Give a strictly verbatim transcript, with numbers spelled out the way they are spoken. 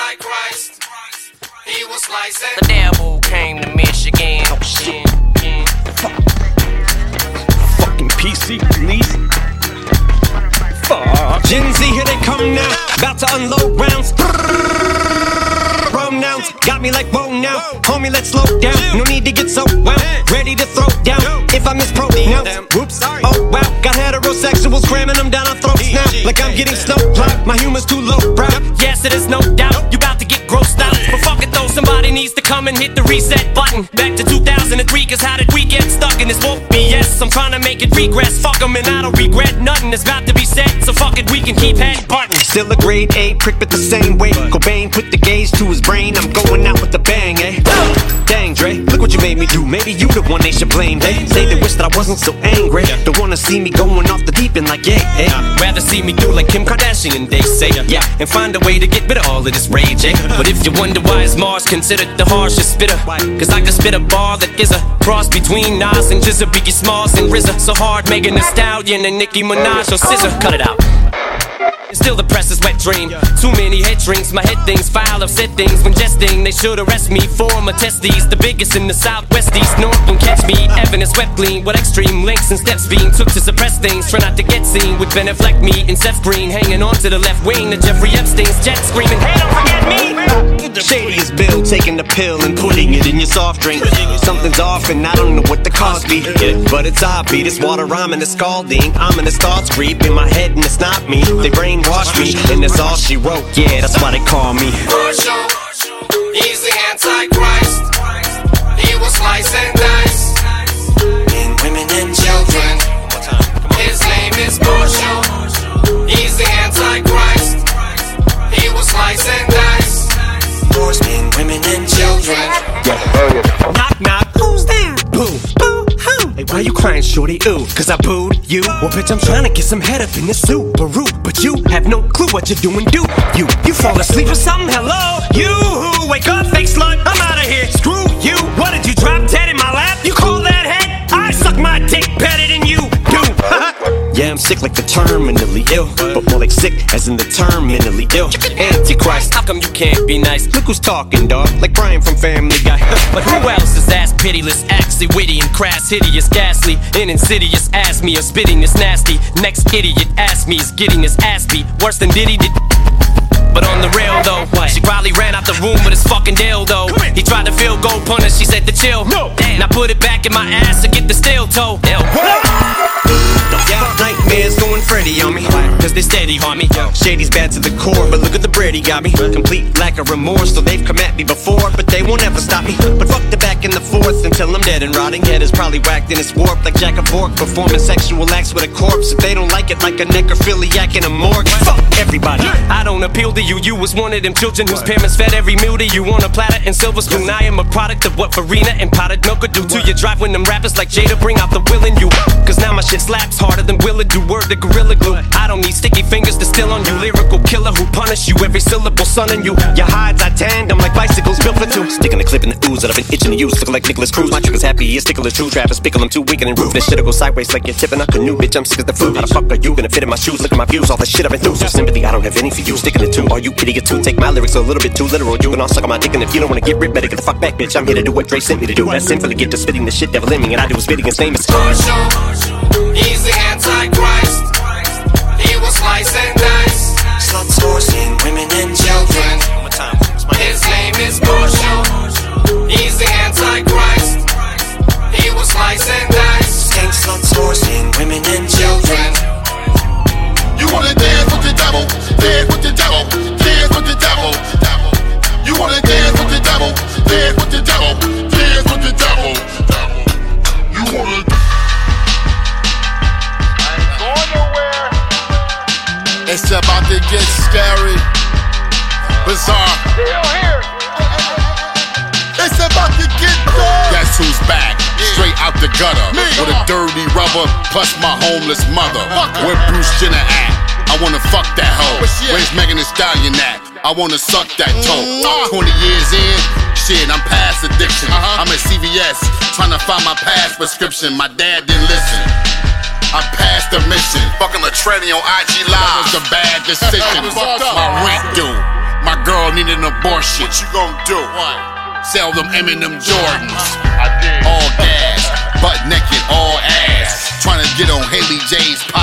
Antichrist. He was licensed. The devil came to Michigan. Oh shit. Fuck. Fucking P C, please. Fuck. Gen Z, here they come now. About to unload rounds. Pronouns got me like whoa now. Homie, let's slow down. No need to get so wound. Ready to throw down. If I mispronounce, whoops. Oh wow, got heterosexuals cramming them down our throats now. Like I'm getting snowplow. My humor's too low, bro. Yes, it is no doubt. You about to get grossed out. But fuck it though, somebody needs to come and hit the reset button. Back to two thousand three, cause how did we get stuck in this woke B S? I'm trying to make it regress. Fuck 'em and I don't regret nothing. It's about to be said. So fuck it, we can keep head button. Still a grade A prick, but the same way. Cobain put the gauge to his brain. I'm going out with a bang, eh? Dang, Dre, look what you made me do. Maybe you the one they should blame, eh? Say they wish that I wasn't so angry. Don't wanna see me going off the deep end like, yeah, eh? Rather see me do like Kim Kardashian, they say, yeah. And find a way to get rid of all of this rage, eh? But if you wonder why is Mars considered the harshest spitter, cause I can spit a bar that is a cross between Nas and Jizza, Biggie Smalls and R Z A. So hard, Megan Thee Stallion and Nicki Minaj or Scissor. Cut it out. Still the press is wet dream. Too many head drinks, my head things foul. I've said things when jesting. They should arrest me for my testes. The biggest in the southwest east north don't catch me. Evidence swept clean with extreme links and steps being took to suppress things. Try not to get seen with Ben Affleck, me and Seth Green hanging on to the left wing. The Jeffrey Epstein's jet screaming, hey, don't forget me. Shadiest bill, taking the pill and putting it in your soft drink. Something's off and I don't know what the cause be, but it's obvious. This water rhyming is scalding. Ominous thoughts creep in my head and it's not me. They brainwash me and that's all she wrote. Yeah, that's why they call me Marshall. He's the Antichrist. He will slice and dice in women and children. His name is Marshall. He's the Antichrist. He will slice and dice in women and children. Yeah. Knock knock, who's there? Boo, boo, hoo. Hey, why you crying, shorty? Ooh, cause I booed you. Well, bitch, I'm trying to get some head up in this Subaru, but you have no clue what you're doing. Do you? You fall asleep or something? Hello, you who wake up, fake slut. I'm out of here. Screw you. What did you drop dead in my lap? You call that head? I suck my dick better than you do. Yeah, I'm sick like the terminally ill, but more like sick as in the term mentally ill. Antichrist, How come you can't be nice? look who's talking, dog, like Brian from Family Guy. But who else is ass pitiless, actually witty and crass, hideous, ghastly, and insidious? Ask me, or spitting is nasty. Next idiot ask me is getting his ass beat worse than Diddy did. But on the real though, she probably ran out the room with his fucking dildo. He tried to field goal punish, she said to chill. No. Now put it back in my ass to get the steel toe. Nightmares going Freddy on me, cause they steady harm me. Shady's bad to the core, but look at the bread he got me. Complete lack of remorse, so they've come at me before, but they won't ever stop me. But fuck the back and the forth until I'm dead and rotting. Head is probably whacked and it's warped like Jack of Fork, performing sexual acts with a corpse. If they don't like it, like a necrophiliac in a morgue. Fuck everybody. I don't appeal to you, you was one of them children whose parents fed every meal to you on a platter and silver spoon. I am a product of what Farina and potted milk could do to your drive when them rappers like Jada bring out the will in you. Cause now my shit slaps harder than Willa do. Word to Gorilla Glue. I don't need sticky fingers to steal on you. Lyrical killer who punish you every syllable, son in you. Your hides I tanned, I'm like bicycles built for two. Sticking the clip in the ooze that I've been itching to use. Looking like Nicholas Cruz. My trigger's happy, his tickle is true. Travis pickle, I'm too weak and roof. This shit'll go sideways like you're tipping a canoe. Bitch, I'm sick as the flu. How the fuck are you gonna fit in my shoes? Look at my views, all the shit I've been through. So sympathy, I don't have any for you. Sticking it too. Are you idiot too? Take my lyrics a little bit too literal. You can all suck on my dick, and if you don't wanna get ripped, better get the fuck back, bitch. I'm here to do what Dre sent me to do. That's sinfully get to spitting the shit devil in me, and I do spitting his name is Marshall. He's the Antichrist. He will slice and dice sluts, forcing women and children. His name is Marshall. He's the Antichrist. He will slice and dice skank sluts, forcing women and children. You wanna dance with the devil? Dance with the devil. Dance with the devil. You wanna dance with the devil? Dance with the devil. Dance with the devil. You wanna? It's about to get scary, bizarre. Still here. It's about to get dark. Guess who's back? Straight out the gutter Me. With a dirty rubber, plus my homeless mother. Fuck. Where Bruce Jenner at? I wanna fuck that hoe. Where's Megan Thee Stallion at? I wanna suck that toe. Mm. Twenty years in, shit, I'm past addiction. Uh-huh. I'm at C V S trying to find my past prescription. My dad didn't listen. I passed the mission. Fucking Latretti on I G Live. That was a bad decision. My rent due. My girl need an abortion. What you gon' do? Sell them Eminem Jordans. I did. All gas, butt naked, all ass. Trying to get on Haley J's podcast.